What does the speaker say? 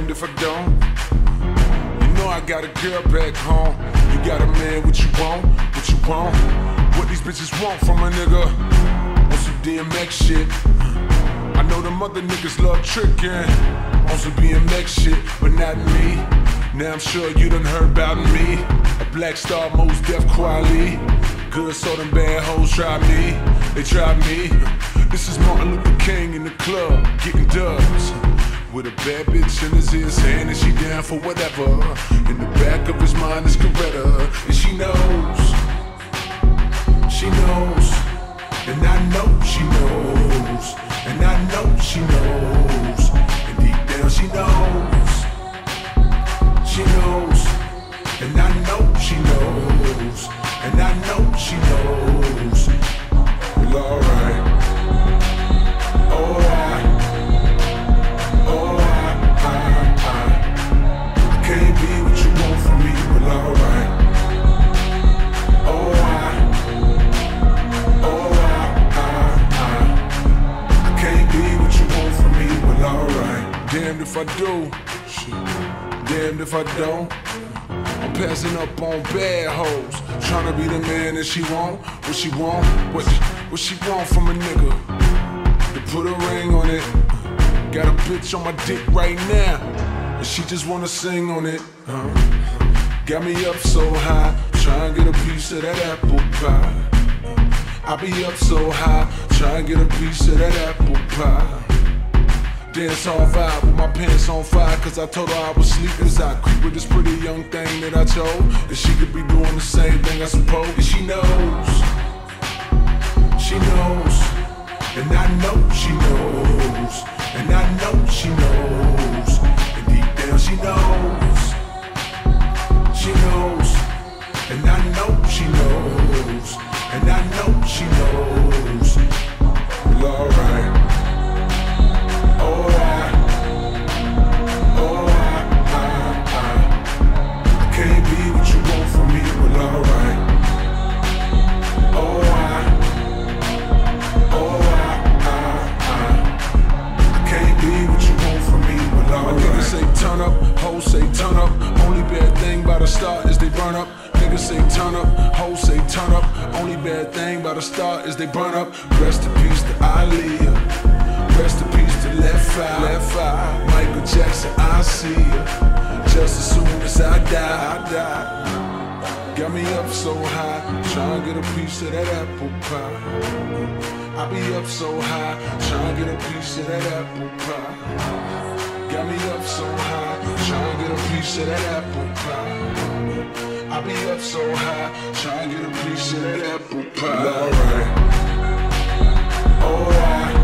damned if I don't. You know I got a girl back home. You got a man, what you want, what you want. What these bitches want from a nigga. Want some DMX shit. I know them other niggas love tricking on some BMX shit, but not me. Now I'm sure you done heard about me. A Black Star, Mos Def Quali. Good, so them bad hoes try me. They try me. This is Martin Luther King in the club, getting dubs. With a bad bitch in his hand, and she down for whatever. In the back of his mind is Coretta, and she knows. She knows. And I know she knows. And I know she knows. And deep down she knows. She knows. And I know she knows. And I know she knows. Well, alright. Alright. Alright. I can't be what you want from me. Well, alright. Alright. Alright. I can't be what you want from me. Well, alright. Damned if I do. Damned if I don't. I'm passing up on bad hoes, tryna be the man that she want. What she want? What she want from a nigga? To put a ring on it. Got a bitch on my dick right now, and she just wanna sing on it. Got me up so high, tryna get a piece of that apple pie. I be up so high, tryna get a piece of that apple pie. Dance all vibe with my pants on fire, cause I told her I was sleeping as I creep with this pretty young thing that I chose. And she could be doing the same thing I suppose. And she knows. She knows. And I know she knows. And I know she knows. And deep down she knows. She knows. And I know she knows. And I know she knows. Well, alright. Alright, alright, I can't be what you want from me, well alright. Alright, alright, I can't be what you want from me, well alright. Niggas say turn up, hoes say turn up. Only bad thing about a start is they burn up. Niggas say turn up, hoes say turn up. Only bad thing about a start is they burn up. Rest in peace to Aaliyah. Rest in peace to Left Eye, Michael Jackson, I see ya. Just as soon as I die. Got me up so high, tryna get a piece of that apple pie. I be up so high, tryna get a piece of that apple pie. Got me up so high, tryna get a piece of that apple pie. I be up so high, tryna get a piece of that apple pie. Alright, alright.